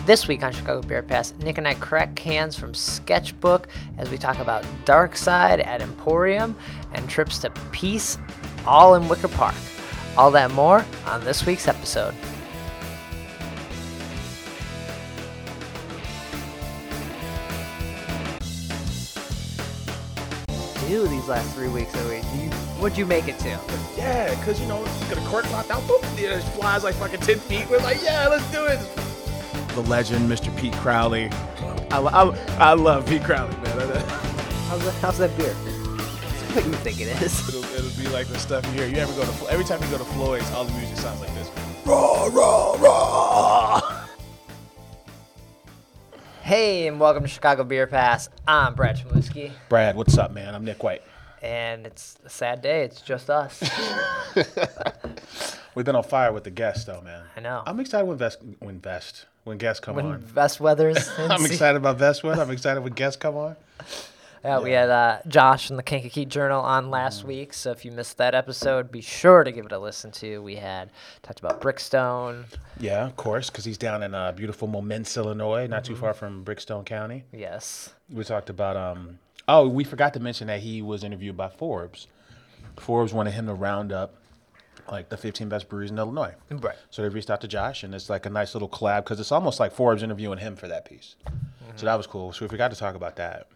This week on Chicago Beer Pass, Nick and I crack cans from Sketchbook as we talk about Dark Side at Emporium and trips to Peace, all in Wicker Park. All that more on this week's episode. Dude, these last 3 weeks, what'd you make it to? Yeah, because, you get a cork locked out, boop, it flies like fucking 10 feet. We're like, yeah, let's do it. The legend, Mr. Pete Crowley. I love Pete Crowley, man. How's that beer? It's what you think it is. It'll be like the stuff you hear. You ever go to, every time you go to Floyd's, all the music sounds like this. Raw, raw, raw. Hey, and welcome to Chicago Beer Pass. I'm Brad Chmielewski. Brad, what's up, man? I'm Nick White. And it's a sad day. It's just us. We've been on fire with the guests, though, man. I know. I'm excited when guests come on. When Vest Weathers. I'm excited about Vestwood. I'm excited when guests come on. Yeah, we had Josh from the Kankakee Journal on last week, so if you missed that episode, be sure to give it a listen to. We had talked about Brickstone. Yeah, of course, because he's down in beautiful Momence, Illinois, not too far from Brickstone County. Yes. We talked about, we forgot to mention that he was interviewed by Forbes. Forbes wanted him to round up like the 15 best breweries in Illinois. Right. So they reached out to Josh, and it's like a nice little collab because it's almost like Forbes interviewing him for that piece. So that was cool. So we forgot to talk about that.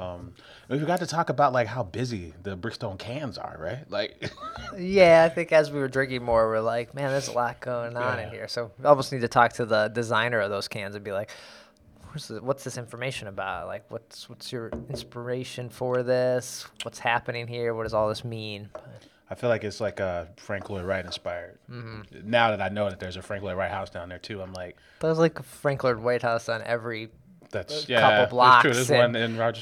We forgot to talk about like how busy the Brickstone cans are, right? Like, yeah, I think as we were drinking more, we're like, man, there's a lot going on in here. So we almost need to talk to the designer of those cans and be like, what's this information about? Like, what's your inspiration for this? What's happening here? What does all this mean? I feel like it's like Frank Lloyd Wright inspired. Now that I know that there's a Frank Lloyd Wright house down there too, I'm like, there's like a Frank Lloyd Wright house on every couple blocks. That's true. There's one in Rogers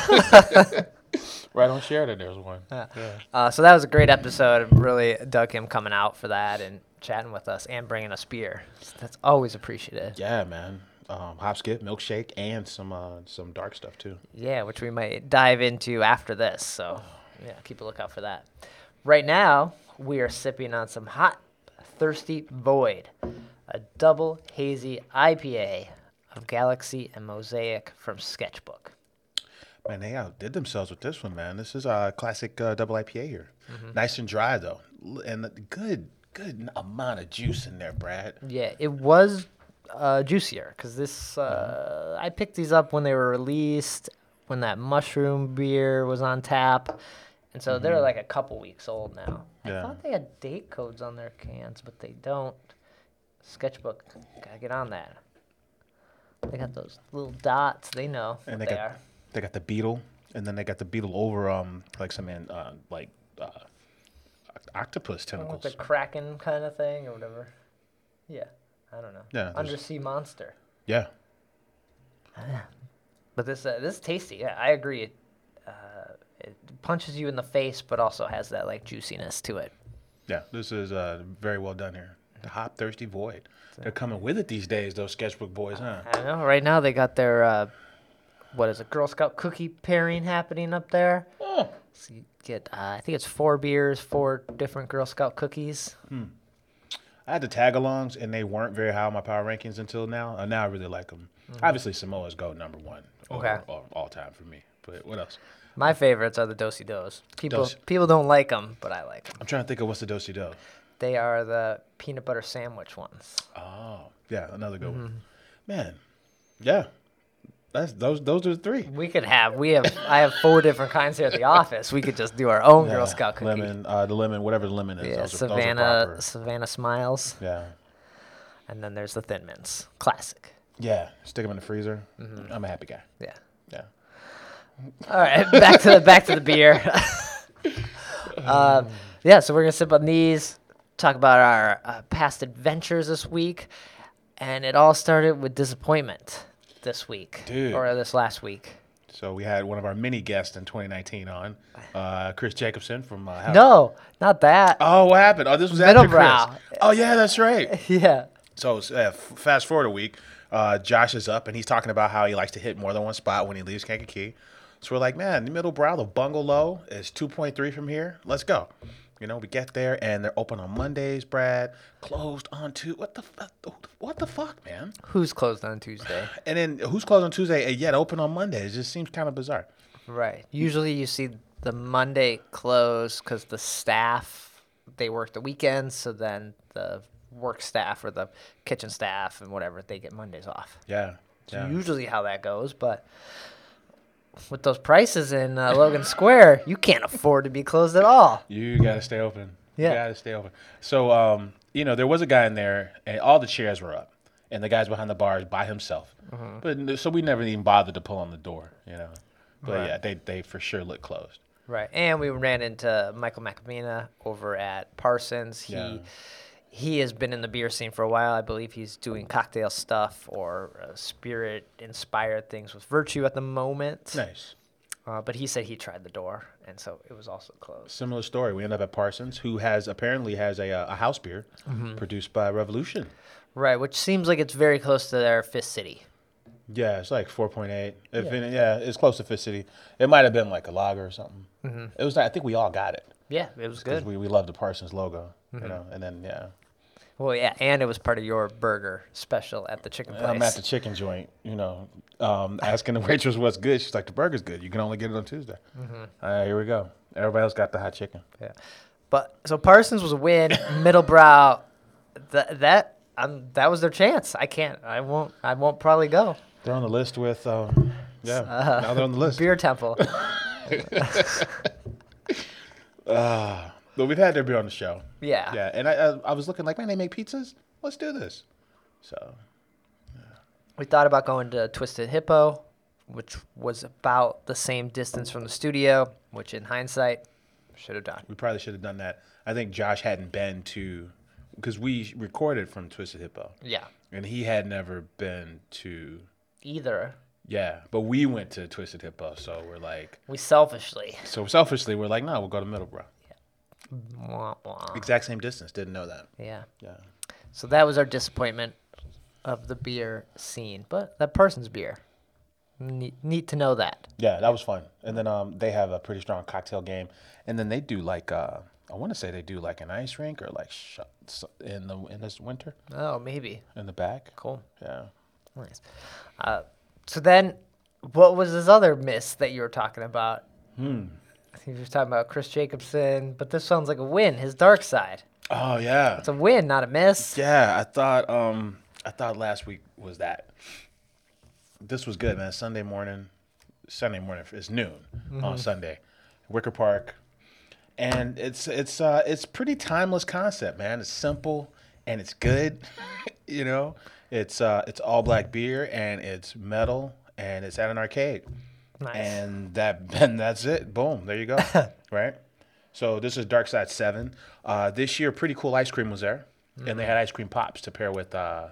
Park. Right on Sheridan, there's one. So that was a great episode. Really dug him coming out for that and chatting with us and bringing us beer. So that's always appreciated. Yeah, man. Hop skip, milkshake, and some dark stuff too. Yeah, which we might dive into after this. So yeah, keep a lookout for that. Right now, we are sipping on some Hot Thirsty Void, a double hazy IPA of Galaxy and Mosaic from Sketchbook. Man, they outdid themselves with this one, man. This is a classic double IPA here. Nice and dry, though. And good amount of juice in there, Brad. Yeah, it was juicier because this, I picked these up when they were released, when that mushroom beer was on tap. And so they're like a couple weeks old now. Yeah. I thought they had date codes on their cans, but they don't. Sketchbook, gotta get on that. They got those little dots. They know And what they are. they got the beetle, and then they got the beetle over like some octopus tentacles. With the kraken kind of thing or whatever. Yeah, I don't know. Yeah, Undersea monster. Yeah. But this is tasty. Yeah, I agree. It punches you in the face, but also has that like juiciness to it. Yeah, this is very well done here. The Hop Thirsty Void. They're coming with it these days, those Sketchbook boys, huh? I know. Right now they got their Girl Scout cookie pairing happening up there. Oh. So you get I think it's 4 beers, 4 different Girl Scout cookies. I had the tag-alongs, and they weren't very high on my power rankings until now. Now I really like them. Obviously, Samoa's go number 1 all time for me. But what else? My favorites are the Do-si-dos. People don't like them, but I like them. I'm trying to think of what's the Do-si-do. They are the peanut butter sandwich ones. Oh, yeah, another good one. Man, yeah, those are the 3. I have 4 different kinds here at the office. We could just do our own Girl Scout cookie. Lemon, whatever the lemon is. Yeah, those are proper. Savannah Smiles. Yeah. And then there's the Thin Mints. Classic. Yeah, stick them in the freezer. I'm a happy guy. Yeah. Yeah. All right, back to the beer. So we're gonna sip on these, talk about our past adventures this week, and it all started with disappointment this week, or this last week. So we had one of our mini guests in 2019 on, Chris Jacobson from. No, not that. Oh, what happened? Oh, this was after Middlebrow. Chris. Oh yeah, that's right. Yeah. So fast forward a week, Josh is up and he's talking about how he likes to hit more than one spot when he leaves Kankakee. So we're like, man, the Middlebrow, the bungalow is 2.3 from here. Let's go. You know, we get there and they're open on Mondays, Brad. Closed on Tuesday. What the fuck, man? Who's closed on Tuesday? And then who's closed on Tuesday and yet open on Monday? It just seems kind of bizarre. Right. Usually you see the Monday close because the staff, they work the weekends, so then the work staff or the kitchen staff and whatever, they get Mondays off. Yeah. So usually how that goes, but with those prices in Logan Square, you can't afford to be closed at all. You got to stay open. Yeah. You got to stay open. So, you know, there was a guy in there and all the chairs were up and the guy's behind the bar by himself. But so we never even bothered to pull on the door, you know. But Right. yeah, they for sure look closed. Right. And we ran into Michael McAmina over at Parsons. He has been in the beer scene for a while. I believe he's doing cocktail stuff or spirit-inspired things with Virtue at the moment. Nice. But he said he tried the door, and so it was also closed. Similar story. We end up at Parsons, who apparently has a house beer produced by Revolution. Right, which seems like it's very close to their Fist City. Yeah, it's like 4.8. Yeah. It's close to Fist City. It might have been like a lager or something. It was. I think we all got it Yeah, it was because good. we love the Parsons logo, you know. And then Well, yeah, and it was part of your burger special at the chicken place. I'm at the chicken joint, you know, asking the waitress what's good. She's like, the burger's good. You can only get it on Tuesday. All right, here we go. Everybody else got the hot chicken. Yeah, but so Parsons was a win. Middlebrow, that was their chance. I won't probably go. They're on the list with, now they're on the list. Beer Temple. But we've had their beer on the show. Yeah. Yeah, and I was looking like, man, they make pizzas? Let's do this. So, We thought about going to Twisted Hippo, which was about the same distance from the studio, which in hindsight, should have done. we probably should have done that. I think Josh hadn't been to, because we recorded from Twisted Hippo, Yeah. and he had never been to, Either. yeah, but we went to Twisted Hippo, so we're like, We selfishly. so selfishly, we're like, no, we'll go to Middleborough. Wah, wah. Exact same distance. Didn't know that. Yeah. Yeah. So that was our disappointment of the beer scene. But that Parsons beer. Neat to know that. Yeah, that was fun. And then they have a pretty strong cocktail game. And then they do like I want to say they do like an ice rink or like in this winter Oh, maybe. in the back. Cool. Yeah. Nice. So then, what was this other miss that you were talking about? You were talking about Chris Jacobson, but this sounds like a win. His dark side. Oh yeah. It's a win, not a miss. Yeah, I thought last week was that. This was good, man. Sunday morning it's noon on Sunday, Wicker Park, and it's pretty timeless concept, man. It's simple and it's good. You know, it's all black beer and it's metal and it's at an arcade. Nice. And that's it. Boom. There you go. Right. So this is Dark Side 7. This year, Pretty Cool Ice Cream was there, and they had ice cream pops to pair with the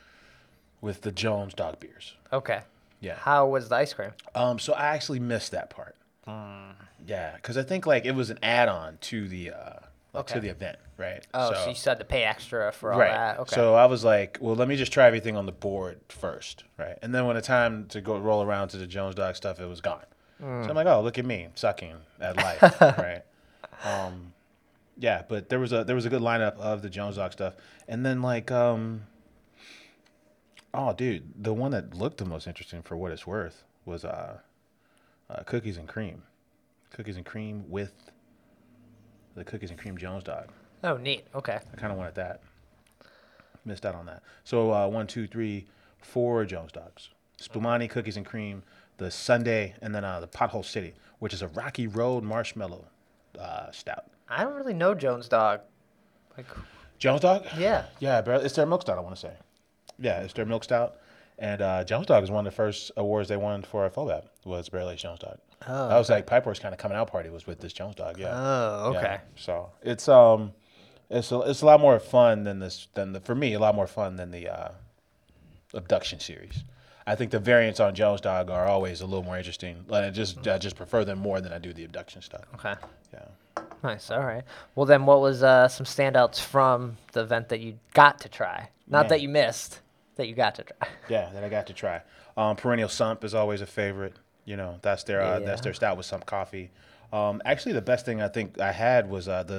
Jones Dog beers. Okay. Yeah. How was the ice cream? So I actually missed that part. Yeah, because I think like it was an add-on to the to the event, right? Oh, so you had to pay extra for all right. that. Okay. So I was like, well, let me just try everything on the board first, right? And then when the time to go roll around to the Jones Dog stuff, it was gone. So I'm like, oh, look at me sucking at life, right? Yeah, but there was a good lineup of the Jones Dog stuff, and then like, oh, dude, the one that looked the most interesting for what it's worth was cookies and cream with the cookies and cream Jones Dog. Oh, neat. Okay. I kind of wanted that. Missed out on that. So 1, 2, 3, 4 Jones Dogs. Spumani cookies and cream, the Sunday, and then the Pothole City, which is a Rocky Road marshmallow stout. I don't really know Jones Dog. Like, Jones Dog? yeah. Yeah, it's their milk stout, I want to say. Yeah, it's their milk stout. And Jones Dog is one of the first awards they won for a FOBAP, was Barrel Aged Jones Dog. Oh. That was like Pipeworks kind of coming out party was with this Jones Dog, yeah. Oh, okay. Yeah. So it's a lot more fun for me, a lot more fun than the abduction series. I think the variants on Jones Dog are always a little more interesting. I just prefer them more than I do the abduction stuff. Okay. Yeah. Nice. All right. Well, then what was some standouts from the event that you got to try? Not Man. that you missed, that you got to try. Yeah, that I got to try. Perennial Sump is always a favorite. You know, that's their stout with some coffee. Actually, the best thing I think I had was the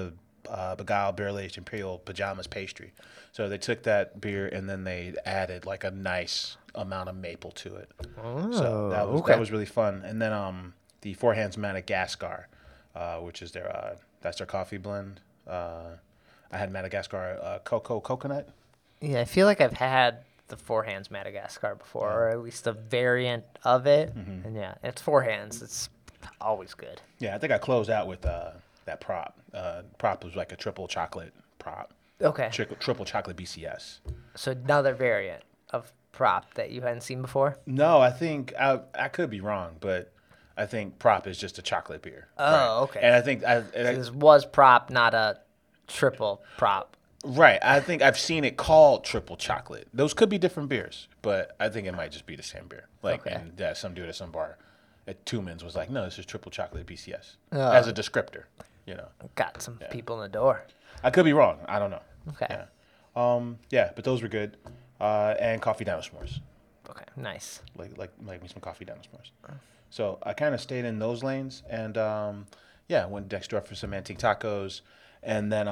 Beguiled Barrel Aged Imperial Pajamas pastry. So they took that beer and then they added like a nice amount of maple to it. So that was really fun. And then the Four Hands Madagascar, which is that's their coffee blend. I had Madagascar cocoa coconut. Yeah, I feel like I've had the Four Hands Madagascar before, or at least a variant of it. Mm-hmm. And yeah, it's Four Hands. It's always good. Yeah, I think I closed out with that prop. Prop was like a triple chocolate prop. Okay. Triple chocolate BCS. So another variant of prop that you hadn't seen before? No, I think I could be wrong, but I think prop is just a chocolate beer. Oh, okay. And I think So this was prop, not a triple prop. right. I think I've seen it called triple chocolate. Those could be different beers, but I think it might just be the same beer. Like, Okay. and some dude at some bar at Tuman's was like, "No, this is triple chocolate BCS," Oh. as a descriptor. You know, Got some people in the door. I could be wrong. I don't know. Okay. Yeah, but those were good. And coffee down with s'mores. Okay, nice. Like me some coffee down with s'mores. So I kind of stayed in those lanes, and went next door for some antique tacos, and then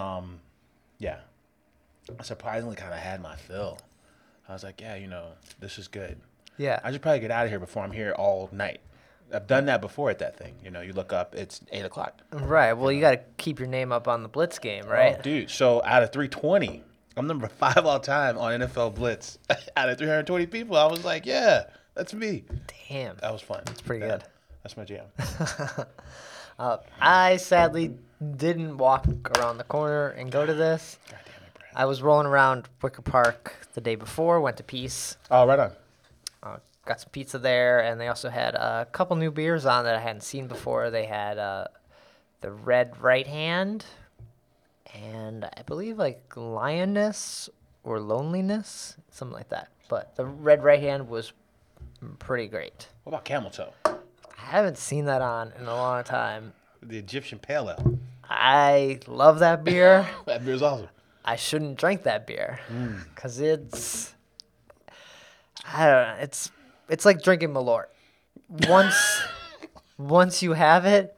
I surprisingly kind of had my fill. I was like, yeah, this is good. Yeah. I should probably get out of here before I'm here all night. I've done that before at that thing. You look up, it's 8:00. Right. Well, you got to keep your name up on the Blitz game, right? Oh, dude, so out of 320, I'm number 5 all time on NFL Blitz. Out of 320 people, I was like, yeah, that's me. Damn. That was fun. That's pretty good. That's my jam. I sadly didn't walk around the corner and go to this. God damn it, Brad. I was rolling around Wicker Park the day before, went to Peace, Oh, right on. got some pizza there, and they also had a couple new beers on that I hadn't seen before. They had the Red Right Hand, and I believe like Lioness or Loneliness, something like that. But the Red Right Hand was pretty great. What about Camel Toe? I haven't seen that on in a long time. The Egyptian Pale Ale. I love that beer. That beer's awesome. I shouldn't drink that beer because I don't know. It's like drinking Malort. Once you have it,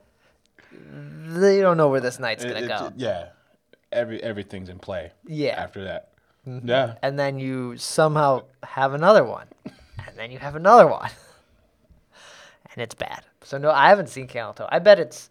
you don't know where this night's gonna go. Yeah. Everything's in play. Yeah. After that. Yeah. And then you somehow have another one, and then you have another one, and it's bad. So no, I haven't seen Camel Toe. I bet it's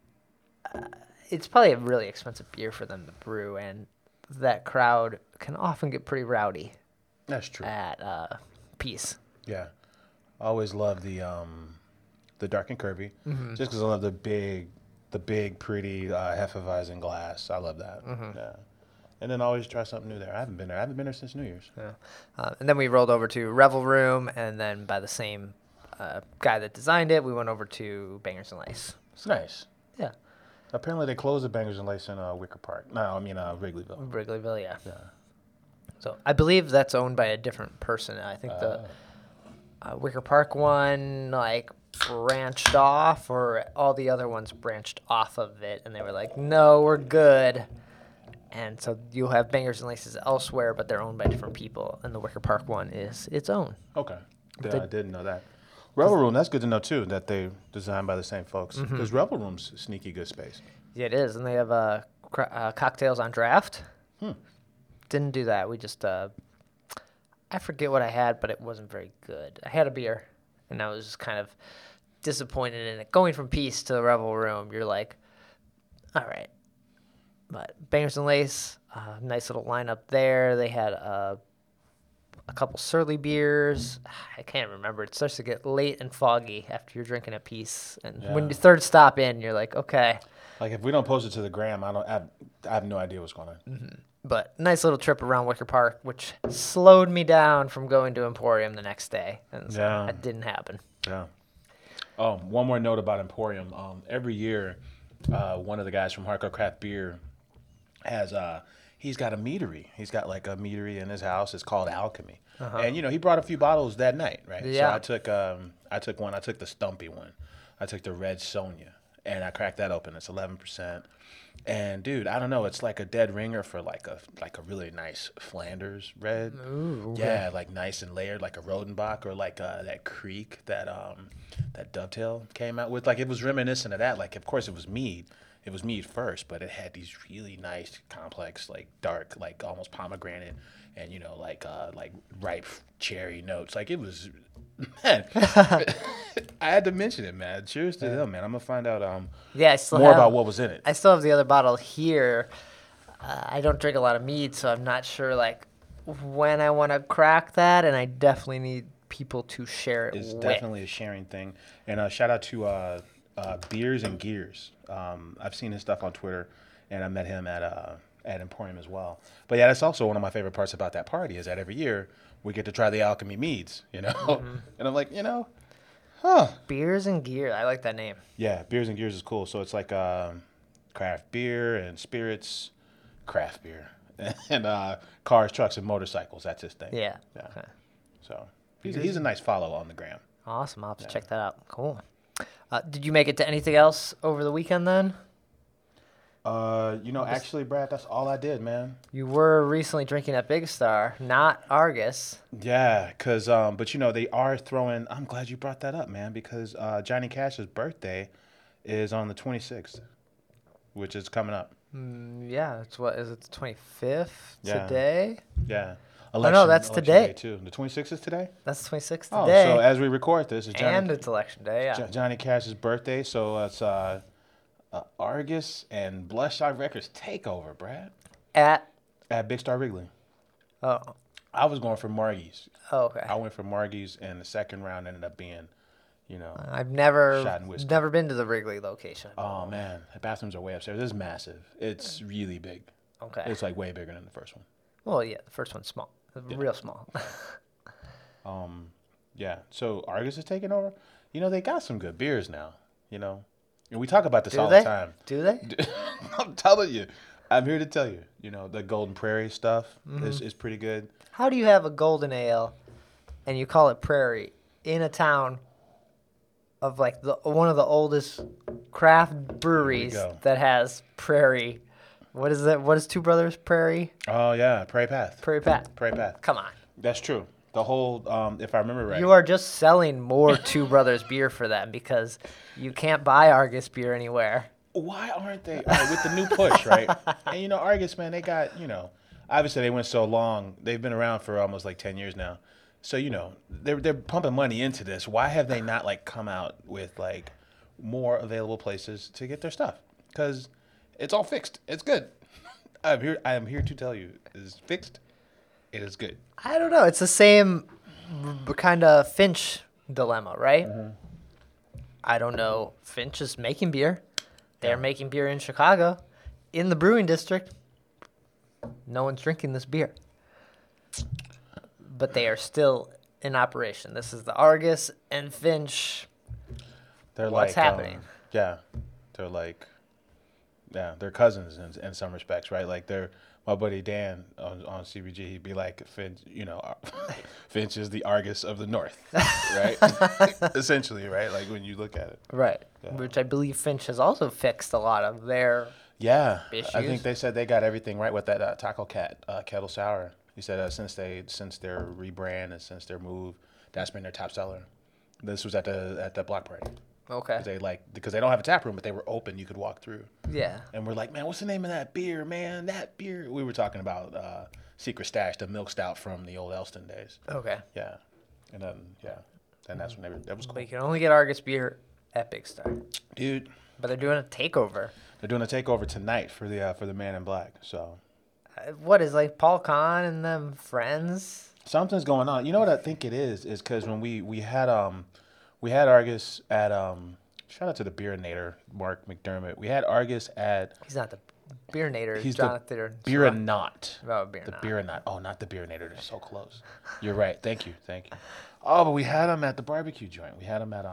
probably a really expensive beer for them to brew, and that crowd can often get pretty rowdy That's true. at Peace. Yeah. I always love the dark and curvy, just because I love the big, pretty Hefeweizen glass. I love that. Yeah. And then always try something new there. I haven't been there since New Year's. Yeah. And then we rolled over to Revel Room, and then by the same guy that designed it, we went over to Bangers and Lace. It's nice. Yeah. Apparently they closed the Bangers and Lace in Wicker Park. No, I mean Wrigleyville. Wrigleyville, yeah. Yeah. So I believe that's owned by a different person. I think the Wicker Park one branched off, or all the other ones branched off of it, and they were like, no, we're good. And so you'll have Bangers and Laces elsewhere, but they're owned by different people, and the Wicker Park one is its own. Okay. I didn't know that. Revel Room, that's good to know too, that they designed by the same folks. Because Revel Room's a sneaky good space. Yeah, it is, and they have cocktails on draft. Didn't do that. We just I forget what I had, but it wasn't very good. I had a beer, and I was just kind of disappointed in it. Going from Peace to the Revel Room, you're like, all right. But Bangers and Lace, nice little lineup there. They had a couple Surly beers. I can't remember. It starts to get late and foggy after you're drinking a Peace. And when you third stop in, you're like, okay. Like if we don't post it to the gram, I have no idea what's going on. But nice little trip around Wicker Park, which slowed me down from going to Emporium the next day. And so that didn't happen. Yeah. Oh, one more note about Emporium. Every year, one of the guys from Hardcore Craft Beer has he's got a meadery. He's got like a meadery in his house. It's called Alchemy. And he brought a few bottles that night, right? Yeah. So I took one. I took the Stumpy one. I took the Red Sonia, and I cracked that open. It's 11%. And dude, I don't know. It's like a dead ringer for like a really nice Flanders red. Ooh, okay. Yeah, like nice and layered, like a Rodenbach or like that Creek that Dovetail came out with. Like it was reminiscent of that. Like of course it was mead. it was mead first, but it had these really nice, complex, like dark, like almost pomegranate, and like ripe cherry notes. Like it was, man. I had to mention it, man. Cheers to them, man. I'm gonna find out Yeah, I still more have, about what was in it. I still have the other bottle here. I don't drink a lot of mead, so I'm not sure like when I want to crack that, and I definitely need people to share it It's with. definitely a sharing thing. And shout out to Beers and Gears. I've seen his stuff on Twitter, and I met him at Emporium as well. But yeah, that's also one of my favorite parts about that party is that every year we get to try the Alchemy meads, And I'm like, Beers and Gear. I like that name. yeah, Beers and Gears is cool. So it's like craft beer and spirits, craft beer, and cars, trucks, and motorcycles. That's his thing. Yeah. Yeah. Okay. So he's a nice follow on the gram. Awesome. I'll have to check that out. Cool. Did you make it to anything else over the weekend then? Actually, Brad, that's all I did, man. You were recently drinking at Big Star, not Argus. Yeah, but they are throwing. I'm glad you brought that up, man, because Johnny Cash's birthday is on the 26th, which is coming up. Yeah, it's what is it? The 25th Yeah. today. Yeah. no, that's election today. day, too. The 26th is today? That's the 26th Oh, today. so as we record this, it's and it's election day. Yeah. Johnny Cash's birthday, so it's Argus and Bloodshot Records takeover, Brad, At Big Star Wrigley. oh I was going for Margie's. okay. I went for Margie's, and the second round ended up being, I've never shot and whiskey. never been to the Wrigley location. Oh man, the bathrooms are way upstairs. It's massive. It's really big. Okay. It's like way bigger than the first one. Well, yeah, the first one's small, real small. Yeah. So Argus is taking over. They got some good beers now. And we talk about this Do all they? the time. Do they? I'm telling you. I'm here to tell you. The Golden Prairie stuff is pretty good. How do you have a golden ale, and you call it Prairie in a town of like one of the oldest craft breweries go. that has Prairie? What is that? What is Two Brothers Prairie? Oh yeah, Prairie Path. Prairie Pat. Prairie Path. Come on. That's true. The whole, if I remember right. You are just selling more Two Brothers beer for them because you can't buy Argus beer anywhere. Why aren't they? All right, with the new push, right? And Argus, man, they got, obviously they went so long. They've been around for almost like 10 years now. So, they're pumping money into this. Why have they not like come out with like more available places to get their stuff? Because it's all fixed. It's good. I am here to tell you, it is fixed. It is good. I don't know. It's the same kind of Finch dilemma, right? Mm-hmm. I don't know. Finch is making beer. They're making beer in Chicago, in the brewing district. No one's drinking this beer. But they are still in operation. This is the Argus and Finch. They're What's happening? They're like, they're cousins in some respects, right? Like my buddy Dan on CBG, he'd be like, Finch, Finch is the Argus of the North, right? Essentially, right? Like when you look at it. Right. Yeah. Which I believe Finch has also fixed a lot of their Yeah, issues. I think they said they got everything right with that Taco Cat Kettle Sour. He said since their rebrand and since their move, that's been their top seller. This was at the block party. Okay. Because they don't have a tap room, but they were open. You could walk through. Yeah. And we're like, man, what's the name of that beer, man? That beer. We were talking about Secret Stash, the milk stout from the old Elston days. Okay. Yeah. And then that's when that was cool. But you can only get Argus beer at Big Star. Dude, But they're doing a takeover. they're doing a takeover tonight for the Man in Black. So What is like Paul Kahn and them friends? something's going on. You know what I think it is because when we had Argus at shout out to the Beerinator, Mark McDermott. We had Argus at He's not the beer nader. He's Jonathan. the Beerinaut. Oh, beer The Naut. Beerinaut. Oh, not the Beerinator. They're so close. You're right. Thank you. Oh, but we had him at the barbecue joint. We had him at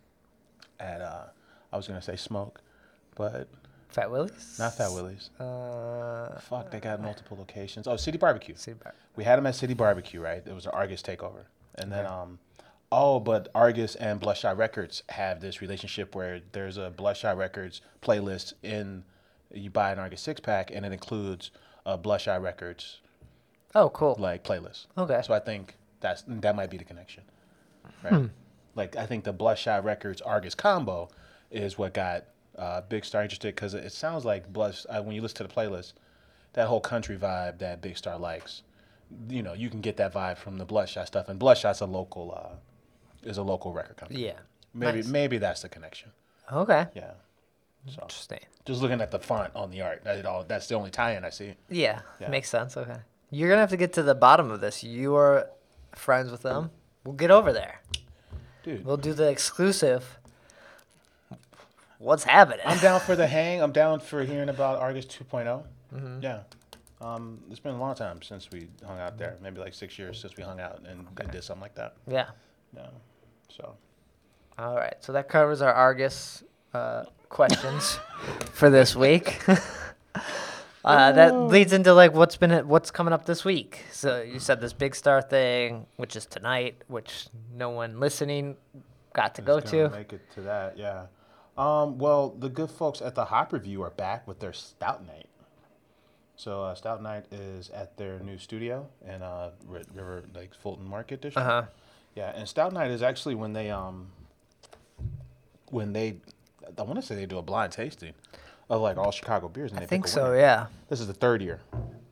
I was gonna say Smoke, but Fat Willie's? not Fat Willie's. Fuck, they got multiple locations. Oh, City Barbecue. City Bar. We had him at City Barbecue, right? It was an Argus takeover, and then but Argus and Bloodshot Records have this relationship where there's a Bloodshot Records playlist you buy an Argus 6-pack, and it includes a Bloodshot Records Oh, cool. like playlist. Okay. So I think that might be the connection, right? Like I think the Bloodshot Records Argus combo is what got Big Star interested because it sounds like Blush. When you listen to the playlist, that whole country vibe that Big Star likes. You can get that vibe from the Bloodshot stuff, and Bloodshot's is a local record company. Yeah. Maybe that's the connection. Okay. Yeah. So Interesting. just looking at the font on the art, that's the only tie-in I see. Yeah. Yeah. Makes sense. Okay. You're gonna have to get to the bottom of this. You are friends with them. We'll get over there. Dude, We'll do the exclusive. What's happening? I'm down for the hang. I'm down for hearing about Argus 2.0. Yeah. It's been a long time since we hung out there. Maybe like 6 years since we hung out and did something like that. Yeah. Yeah. So. All right. So that covers our Argus questions for this week. That leads into like what's coming up this week. So you said this Big Star thing, which is tonight, which no one listening got to go to. Make it to that, yeah. Well, the good folks at the Hop Review are back with their Stout Night. So Stout Night is at their new studio in River Lake Fulton Market District. Yeah, and Stout Night is actually when they I want to say they do a blind tasting of like all Chicago beers, and I they think pick a so. winner. Yeah. This is the third year.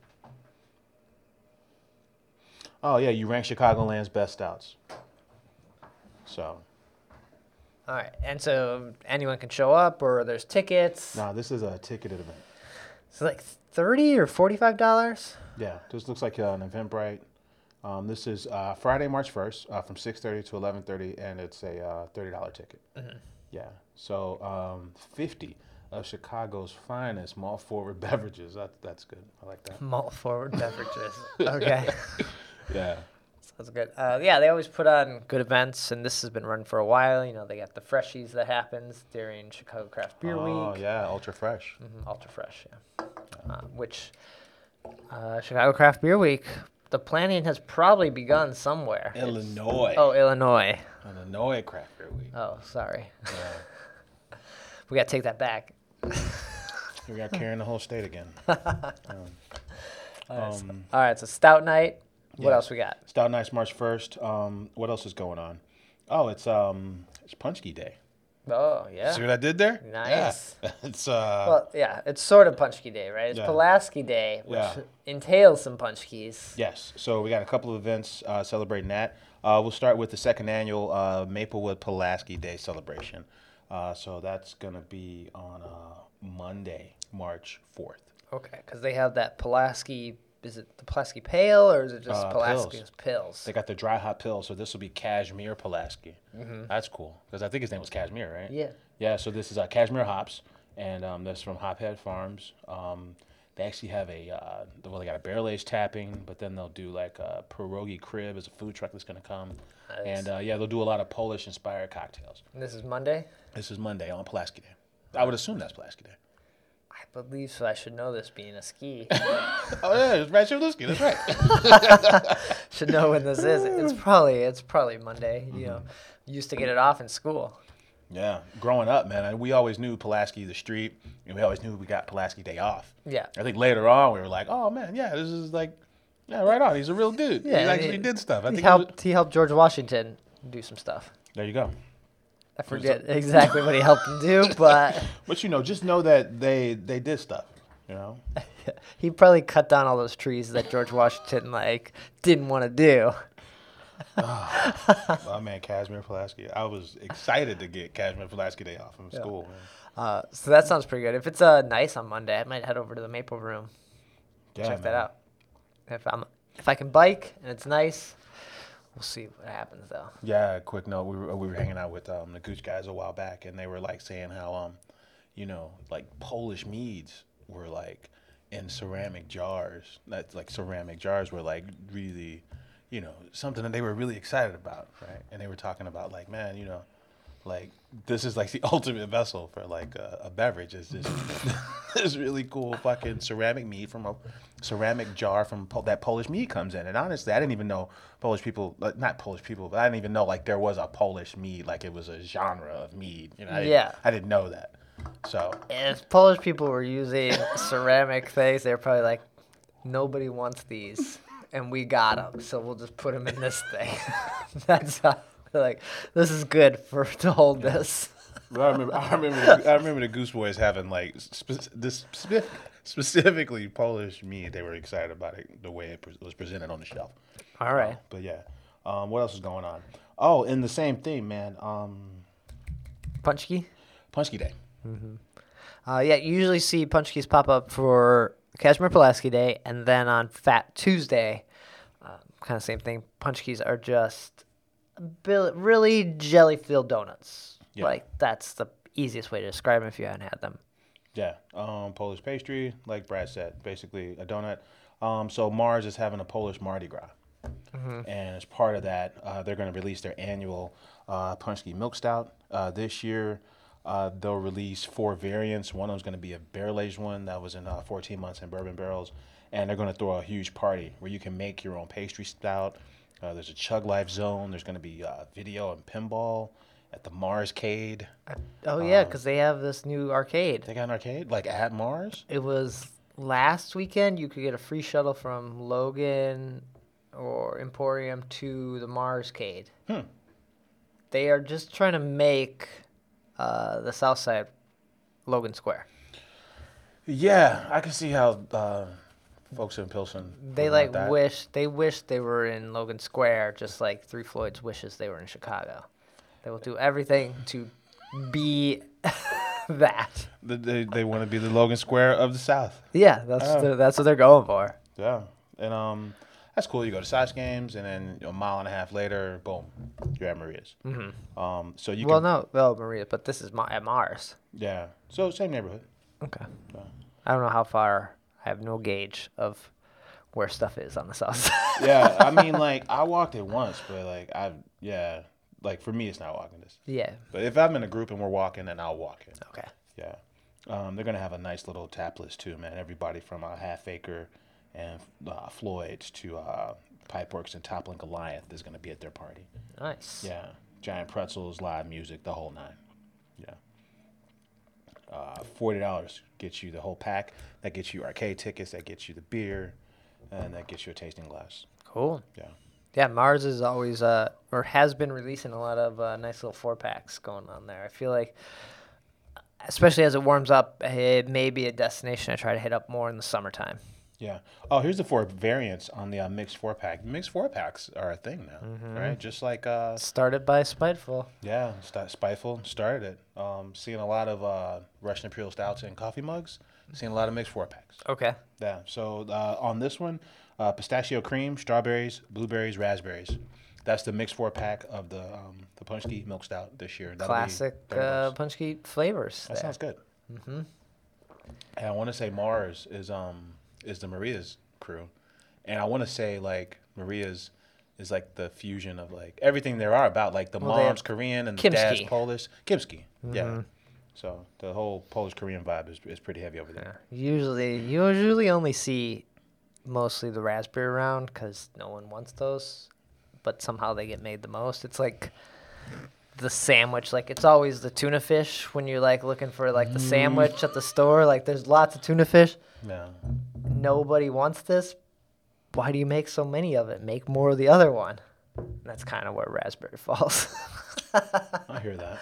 Oh yeah, you rank Chicagoland's best stouts. So. All right. And so anyone can show up, or there's tickets. No, this is a ticketed event. It's like $30 or $45. Yeah, this looks like an Eventbrite. This is Friday, March 1st, from 6:30 to 11:30, and it's a $30 ticket. Yeah, so 50 of Chicago's finest malt forward beverages. That's good. I like that. Malt forward beverages. Okay. Yeah. Sounds good. Yeah, they always put on good events, and this has been running for a while. They got the Freshies that happens during Chicago Craft Beer Week. Oh, yeah, Ultra Fresh. Ultra Fresh, yeah. Which Chicago Craft Beer Week, the planning has probably begun somewhere. Illinois. Oh, Illinois. Illinois Craft Beer Week. Oh, sorry. Yeah. We got to take that back. We got carrying the whole state again. All right, so Stout Night. What Yeah. else we got? Stout Night's March 1st. What else is going on? Oh, it's Punchki Day. Oh, yeah. See what I did there? Nice. Yeah. It's Well, yeah, it's sort of Punchki Day, right? It's Yeah. Pulaski Day, which Yeah. entails some Punchkis. Yes. So we got a couple of events celebrating that. We'll start with the second annual Maplewood Pulaski Day celebration. So that's going to be on Monday, March 4th. Okay, because they have that Pulaski. Is it the Pulaski Pale, or is it just Pulaski's pills? They got the dry hop pills, so this will be Cashmere Pulaski. That's cool, because I think his name was Cashmere, right? Yeah. Yeah, so this is Cashmere hops, and that's from Hophead Farms. They actually have they got a barrel-aged tapping, but then they'll do like a pierogi crib as a food truck that's going to come. Nice. And they'll do a lot of Polish-inspired cocktails. And this is Monday? This is Monday on Pulaski Day. I would assume that's Pulaski Day. I believe so. I should know this being a ski. Oh yeah, it's Brad Chivlisky. That's right. Should know when this is. It's probably Monday. Used to get it off in school. Yeah, growing up, man, we always knew Pulaski the street, and we always knew we got Pulaski Day off. Yeah. I think later on we were like, oh man, yeah, this is like, yeah, right on. He's a real dude. Yeah, he actually did stuff. He helped George Washington do some stuff. There you go. I forget exactly what he helped him do, but But just know that they did stuff. he probably cut down all those trees that George Washington didn't want to do. Oh man, Cashmere Pulaski. I was excited to get Cashmere Pulaski Day off from school. Man. So that sounds pretty good. If it's nice on Monday, I might head over to the Maple Room. Yeah, Check man. that out. If I can bike and it's nice, we'll see what happens though. Yeah, quick note. We were hanging out with the Gooch guys a while back, and they were saying how Polish meads were in ceramic jars. That's ceramic jars were really, something that they were really excited about, right? And they were talking about man, this is the ultimate vessel for a beverage. Is this this really cool fucking ceramic mead from a ceramic jar from that Polish mead comes in. And honestly, I didn't even know Polish people, not Polish people, but I didn't even know there was a Polish mead, it was a genre of mead. I didn't know that. So If Polish people were using ceramic things, they're probably nobody wants these, and we got them, so we'll just put them in this thing. That's how they're this is good to hold this. But I remember the Goose Boys having like specifically Polish meat. They were excited about it the way it was presented on the shelf. All right. But yeah, what else is going on? Oh, in the same thing, man. Punchki? Punchki Day. Yeah, you usually see Punchkis pop up for Kazimierz Pulaski Day, and then on Fat Tuesday, kind of same thing. Punchkis are just really jelly-filled donuts. Yeah. Like, that's the easiest way to describe them if you haven't had them. Yeah, Polish pastry, like Brad said, basically a donut. So Mars is having a Polish Mardi Gras, and as part of that, they're going to release their annual Punchki Milk Stout. This year, they'll release 4 variants. One of them's going to be a barrel-aged one that was in 14 months in bourbon barrels, and they're going to throw a huge party where you can make your own pastry stout. There's a Chug Life zone. There's going to be video and pinball at the Marscade. Oh, yeah, because they have this new arcade. They got an arcade like at Mars. It was last weekend. You could get a free shuttle from Logan or Emporium to the Marscade. They are just trying to make the South Side Logan Square. Yeah, I can see how folks in Pilsen They would want that. wish they were in Logan Square, just like Three Floyds wishes they were in Chicago. They will do everything to be that. They want to be the Logan Square of the South. Yeah, that's what they're going for. Yeah, and that's cool. You go to Sox games, and then a mile and a half later, boom, you're at Maria's. So you can, Maria, but this is at Mars. yeah. So same neighborhood. Okay. I don't know how far. I have no gauge of where stuff is on the south side. Yeah, I mean, like I walked it once, but like for me, it's not walking distance. Yeah. But if I'm in a group and we're walking, then I'll walk it. Okay. Yeah. They're going to have a nice little tap list, too, man. Everybody from Half Acre and Floyd's to Pipeworks and Top Link Alliance is going to be at their party. Nice. Yeah. Giant pretzels, live music, the whole 9. Yeah. $40 gets you the whole pack. That gets you arcade tickets. That gets you the beer. And that gets you a tasting glass. Cool. Yeah. Yeah, Mars is always or has been releasing a lot of nice little 4-packs going on there. I feel like, especially as it warms up, it may be a destination I try to hit up more in the summertime. Yeah. Oh, here's the 4 variants on the mixed 4-pack. Mixed 4-packs are a thing now, right? Just like Started by Spiteful. yeah, Spiteful started it. Seeing a lot of Russian Imperial Stouts and coffee mugs. Seeing a lot of mixed 4-packs. Okay. Yeah. So on this one, pistachio cream, strawberries, blueberries, raspberries. That's the mixed 4-pack of the Punchki Milk Stout this year. That'll be Classic $30. Punchki flavors. That sounds good. And I want to say Mars is the Maria's crew, and I want to say like Maria's is like the fusion of like everything there are about like the Well, they mom's have Korean and the Kimski. dad's Polish. Kimski. Yeah. So the whole Polish Korean vibe is pretty heavy over there. You usually only see mostly the raspberry round because no one wants those, but somehow they get made the most. It's like the sandwich, like it's always the tuna fish when you're like looking for like the sandwich at the store. Like there's lots of tuna fish. Yeah. Nobody wants this. Why do you make so many of it? Make more of the other one. And that's kind of where raspberry falls. I hear that.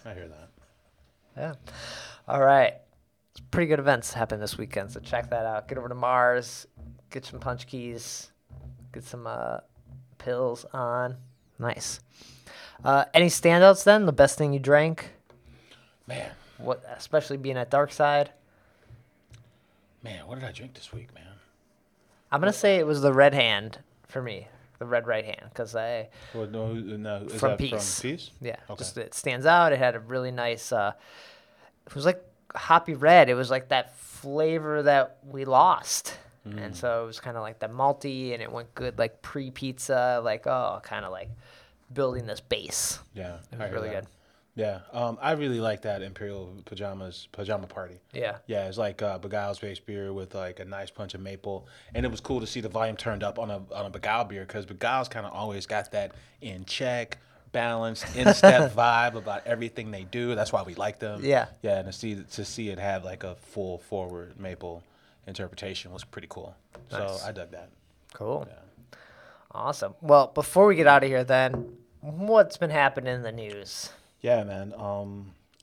Yeah. All right. Pretty good events happen this weekend, so check that out. Get over to Mars, get some punch keys, get some pills on. Nice. Any standouts then? The best thing you drank? Man, What, especially being at Dark Side? what did I drink this week, man? I'm gonna say it was the Red Hand for me, the Red Right Hand, because I Well, no, is From that Peace. from Peace? yeah, Okay. just it stands out. It had a really nice. It was like hoppy red. It was like that flavor that we lost. And so it was kind of like the malty, and it went good like pre-pizza, like kind of like building this base. Yeah, It I was hear really that. good. Yeah, I really like that Imperial pajama party. Yeah. Yeah, it's like Beguile's base beer with like a nice punch of maple, and it was cool to see the volume turned up on a Beguile beer because Beguile's kind of always got that in check, balanced, in step vibe about everything they do. That's why we like them. Yeah. Yeah, and to see it have like a full forward maple interpretation was pretty cool. Nice. So I dug that. Cool. Yeah. Awesome. Well, before we get out of here, then, what's been happening in the news? Yeah, man.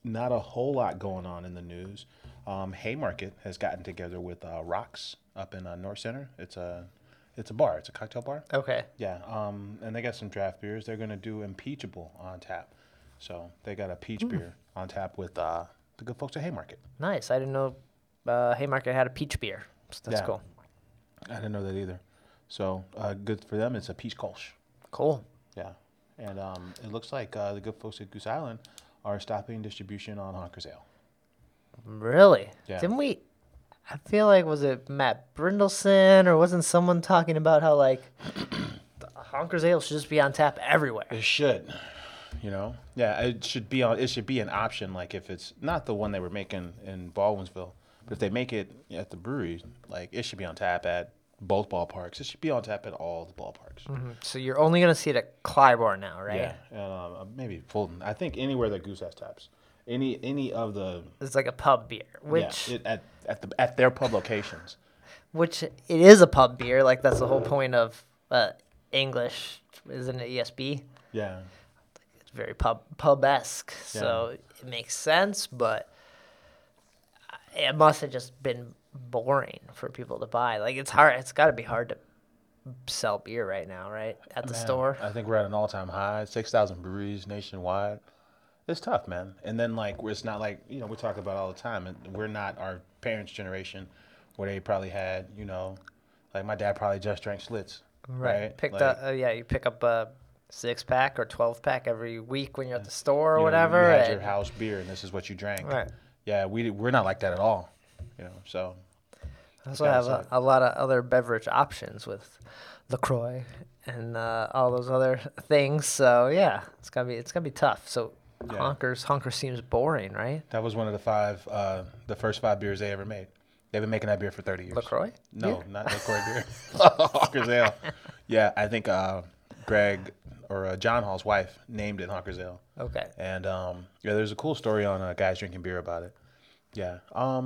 not a whole lot going on in the news. Haymarket has gotten together with Rocks up in North Center. It's a bar. It's a cocktail bar. Okay. Yeah. And they got some draft beers. They're gonna do Impeachable on tap. So they got a peach beer on tap with the good folks at Haymarket. Nice. I didn't know Haymarket had a peach beer. So that's Yeah. cool. I didn't know that either. So good for them. It's a peach Kolsch. Cool. Yeah. And it looks like the good folks at Goose Island are stopping distribution on Honker's Ale. Really? Yeah. Didn't we? I feel like, was it Matt Brindleson or wasn't someone talking about how like the Honker's Ale should just be on tap everywhere? It should. You know? Yeah, it should be on. It should be an option. Like if it's not the one they were making in Baldwinsville, but if they make it at the brewery, like it should be on tap at both ballparks. It should be on tap at all the ballparks. So you're only gonna see it at Clybourne now, right? Yeah, and maybe Fulton. I think anywhere that Goose has taps, any of the It's like a pub beer, which at their pub locations. which it is a pub beer. Like that's the whole point of English, isn't it? ESB. Yeah, It's very pub-esque, so it makes sense, but it must have just been boring for people to buy. Like it's hard. It's got to be hard to sell beer right now, right? At the store. I think we're at an all-time high. 6,000 breweries nationwide. It's tough, man. And then like it's not like we talk about it all the time, and we're not our parents' generation, where they probably had like my dad probably just drank Schlitz, right? Picked like, up. You pick up a 6-pack or 12-pack every week when you're at the store or you whatever. You had your and- house beer, and this is what you drank. Right. Yeah, we're not like that at all. So. I also have a lot of other beverage options with LaCroix and all those other things. So yeah, it's gonna be tough. So Yeah. Honker seems boring, right? That was one of the first 5 beers they ever made. They've been making that beer for 30 years. LaCroix? No, not LaCroix beer. Honker's Ale. Yeah, I think Greg or John Hall's wife named it Honker's Ale. Okay. And there's a cool story on Guys Drinking Beer about it. Yeah.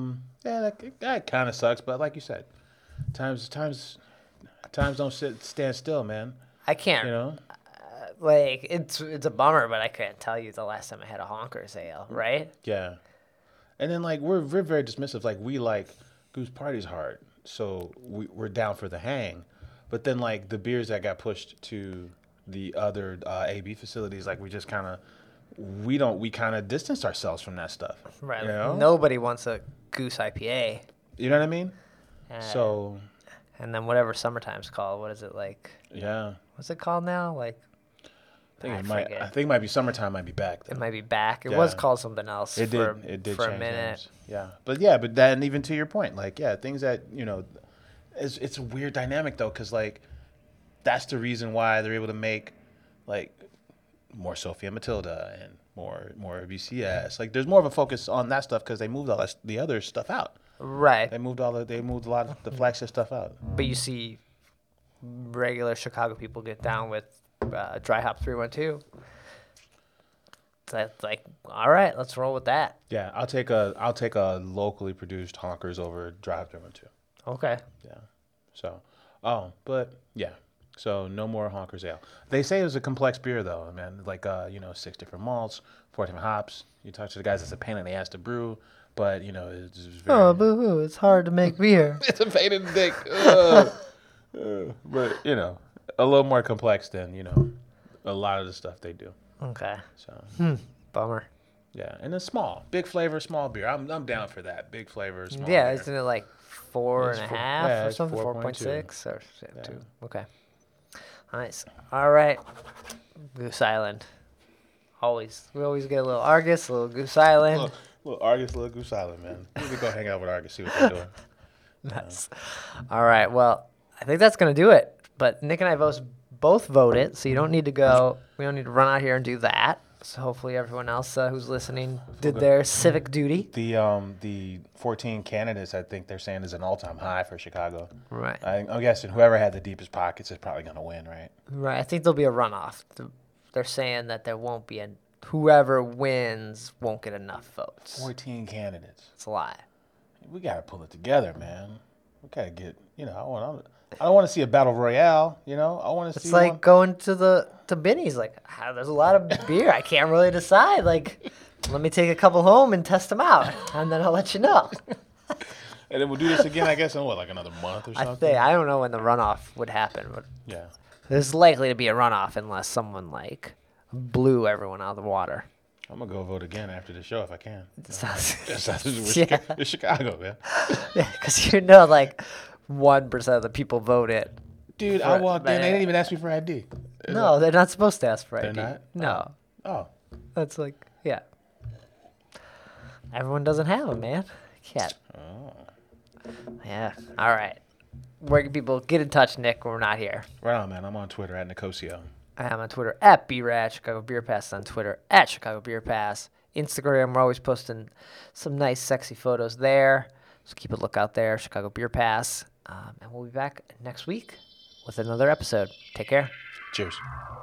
That kind of sucks, but like you said, times don't stand still, man. I can't. Like it's a bummer, but I can't tell you the last time I had a Honker's Ale, right? Yeah. And then like we're very dismissive. Like we like Goose Party's hard, so we're down for the hang. But then like the beers that got pushed to the other AB facilities, like we just kind of we kind of distanced ourselves from that stuff. Right. You know? Nobody wants a Goose IPA. You know what I mean? So. And then whatever summertime's called, what is it like? Yeah. What's it called now? Like. I think it might be summertime. Might be back. Though. It might be back. It was called something else. It did. It did for change a minute. names. Yeah, but then even to your point, like things that it's a weird dynamic though, because like that's the reason why they're able to make like more Sophia Matilda and more BCS. Like there's more of a focus on that stuff because they moved all the other stuff out. Right. They moved a lot of the flagship stuff out. But you see, regular Chicago people get down with Dry Hop 312. That's like, all right, let's roll with that. Yeah, I'll take a locally produced Honkers over Dry Hop 312. Okay. Yeah. So, but yeah. So no more Honker's Ale. They say it was a complex beer though, man. Like 6 different malts, 4 different hops. You talk to the guys, it's a pain in the ass to brew, but it's very. Oh, boo-hoo! It's hard to make beer. It's a pain in the dick. But a little more complex than a lot of the stuff they do. Okay. So. Bummer. Yeah, and it's small, big flavor, small beer. I'm down for that. Big flavor, small. Yeah, beer. isn't it like 4.5 yeah, or it's something? 4.2. 4.6 or 2. Okay. Nice. All right. Goose Island. We always get a little Argus, a little Goose Island. Little Argus, little Goose Island, man. We could go hang out with Argus, see what they're doing. Nice. All right. Well, I think that's going to do it. But Nick and I both voted, so you don't need to go. We don't need to run out here and do that. So hopefully everyone else who's listening did their civic duty. The 14 candidates, I think they're saying, is an all-time high for Chicago. Right. I'm guessing whoever had the deepest pockets is probably going to win, right? Right. I think there'll be a runoff. They're saying that there won't be whoever wins won't get enough votes. 14 candidates. It's a lie. We got to pull it together, man. We got to get, I don't want to see a battle royale, I want to see. It's like going to Benny's. Like, there's a lot of beer. I can't really decide. Like, Let me take a couple home and test them out, and then I'll let you know. And then we'll do this again, I guess, in what, like another month or something? I don't know when the runoff would happen, but Yeah. there's likely to be a runoff unless someone like blew everyone out of the water. I'm going to go vote again after the show if I can. Sounds- Yeah. It's Chicago, man. Yeah, because like 1% of the people voted. Dude, I walked in. They didn't even ask me for ID. No, they're not supposed to ask for ID. They're not? No, Oh. that's like yeah. Everyone doesn't have them, man. Can't. Oh. Yeah. All right. Where can people get in touch, Nick, when we're not here? Right on, man. I'm on Twitter at Nicosio. I'm on Twitter at BRAD. Chicago Beer Pass is on Twitter at Chicago Beer Pass. Instagram, we're always posting some nice, sexy photos there. So keep a lookout there, Chicago Beer Pass. And we'll be back next week with another episode. Take care. Cheers.